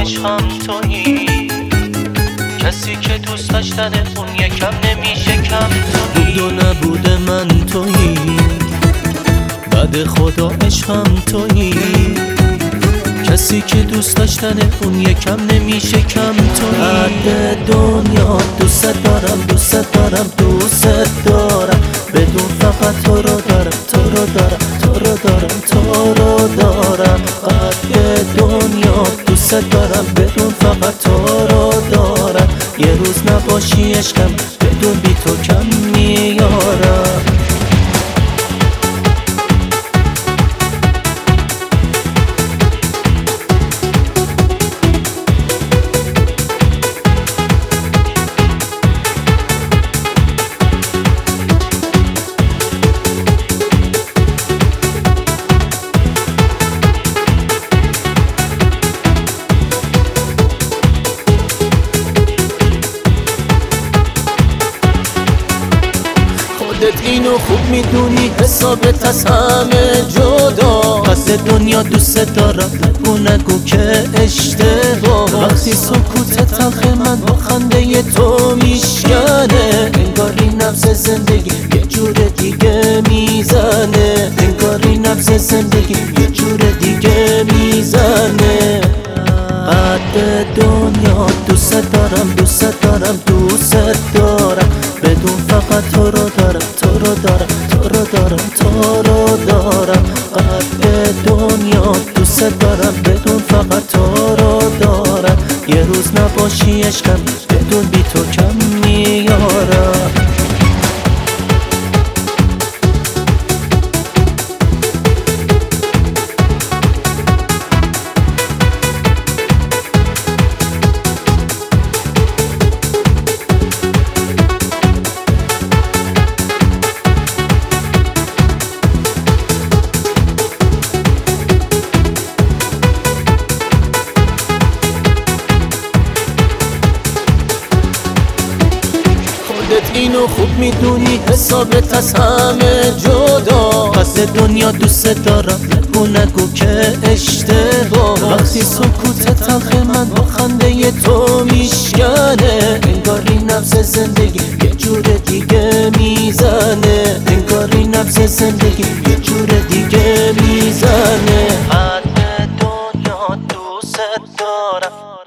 عشقم تویی، کسی که دوست داشتن اون یکم نمیشه کم تویی. بود و نبود من تویی، بعد خدا عشقم تویی، کسی که دوست داشتن اون یکم نمیشه کم تویی. بعد دنیا دوست دارم دوست دارم دوست دارم، بدون فقط تو رو دارم تو رو دارم تو رو دارم تو رو دارم. قد دنیا دوست دارم بدون فقط تو رو دارم، یه روز نباشی عشقم بدون بی تو کم میارم. خودت اینو خوب میدونی، حسابت از همه جدا. قصد دنیا دوست دارم بگو نگو که اشتباه. وقتی سکوت تلخ من با خنده تو میشکنه، انگاری نبض زندگی یه جور دیگه میزنه، انگاری نبض زندگی یه جور دیگه میزنه. قد دنیا دوست دارم دوست دارم دوست دارم، بدون فقط تو رو دارم تو رو دارم تو رو دارم تو رو دارم. قد دنیا دوست دارم بدون فقط تو رو دارم، یه روز نباشی عشقم بدون بی تو کم میارم. اینو خوب میدونی، حسابت از همه جدا. قصد دنیا دوست دارم بگو نگو که اشتباه. وقتی سکوت تلخ من با خنده تو میشکنه، انگاری نبض زندگی یه جور دیگه میزنه، انگاری نبض زندگی یه جور دیگه میزنه. قد دنیا دوست دارم